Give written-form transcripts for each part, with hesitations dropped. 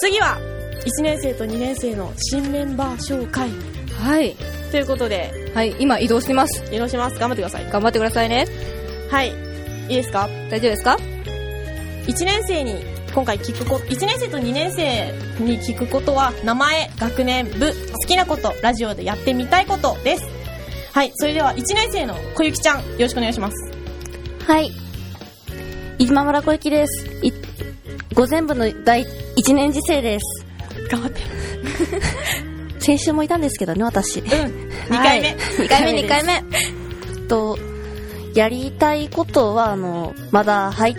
次は1年生と2年生の新メンバー紹介。 はい。 ということで、 はい、今移動してます。 移動します。頑張ってください。 頑張ってくださいね。 はい。いいですか？ 大丈夫ですか ？1年生に今回聞くこと、1年生と2年生に聞くことは、名前、学年、部、好きなこと、ラジオでやってみたいことです。はい、それでは1年生の小雪ちゃん、よろしくお願いします。 はい。今村小雪です。午前部の第1年次生です。 頑張って。 先週もいたんですけどね、私。 うん。2回目。 はい、2回目。やりたいことは、まだ入って、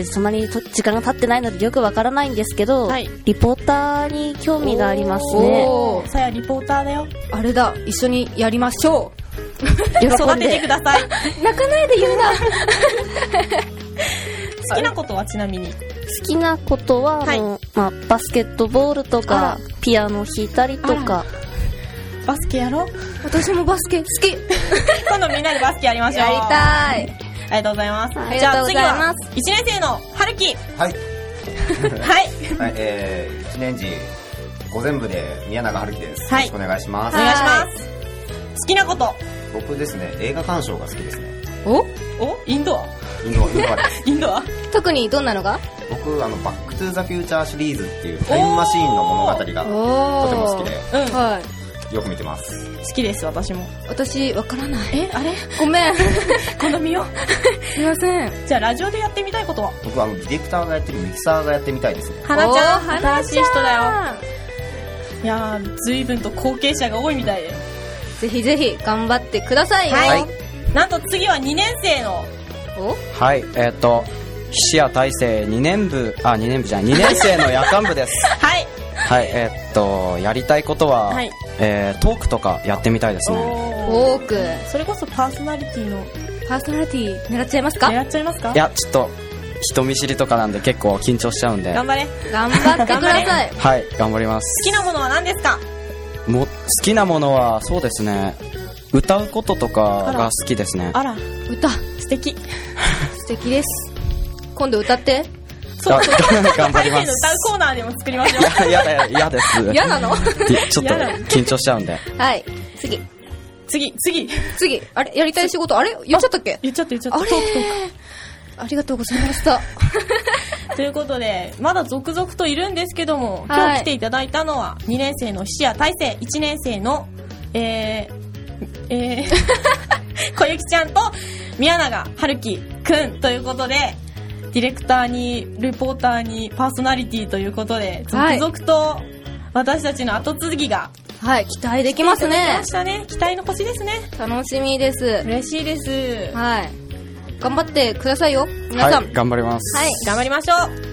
そんなに時間が経ってないのでよくわからないんですけど、はい、リポーターに興味がありますね。 さやリポーターだよ。 あれだ、一緒にやりましょう。 育ててください。 泣かないで言うな。 好きなことはちなみに？ 好きなことは、はい、バスケットボールとか、ピアノ弾いたりとか。 バスケやろう？ 私もバスケ好き。 今度みんなでバスケやりましょう。 やりたい。 ありがとうございます。じゃあ次は1年生の春樹。 はい。 はい。 1年次午前部で宮永春樹です。 はい。 よろしくお願いします。 お願いします。好きなこと？ 僕ですね、映画鑑賞が好きですね。 おインドア？ インドアです。 インドア？ 特にどんなのが？ 僕バックトゥーザフューチャーシリーズっていうタイムマシーンの物語がとても好きで、 はい。 よく見てます。 好きです。私も。 私わからない。 あれ？ ごめん。 好みよ。 すいません。 じゃあラジオでやってみたいことは？ 僕ディレクターがやってるミキサーがやってみたいですね。 花ちゃん、新しい人だよ。いやー、随分と後継者が多いみたいで。 ぜひぜひ頑張ってくださいよ。 はい。なんと次は2年生の。 はい、菱谷大成2年生の夜間部です。 はい。 はい、やりたいことは、はい、トークとかやってみたいですね。 トーク。 それこそパーソナリティ狙っちゃいますか？ 狙っちゃいますか？ いや、ちょっと人見知りとかなんで結構緊張しちゃうんで。 頑張れ。 頑張ってください。 はい、頑張ります。 好きなものは何ですか？ 好きなものはそうですね、歌うこととかが好きですね。 あら、 歌素敵。 素敵です。今度歌って。 そう、 頑張ります。 歌うコーナーでも作りましょう。 嫌です。 嫌なの？ ちょっと緊張しちゃうんで。 はい。次。あれ、やりたい仕事、あれ言っちゃったっけ？ 言っちゃった。 あれ？ありがとうございました。 ということで、まだ続々といるんですけども、今日来ていただいたのは2年生の菱谷大成、1年生の小雪ちゃんと宮永春樹くんということで、ディレクターにリポーターにパーソナリティということで、続々と私たちの後続きが、 はい、期待できますね。 期待の星ですね。 楽しみです。 嬉しいです。 はい。頑張ってくださいよ、皆さん。 はい、頑張ります。 はい、頑張りましょう。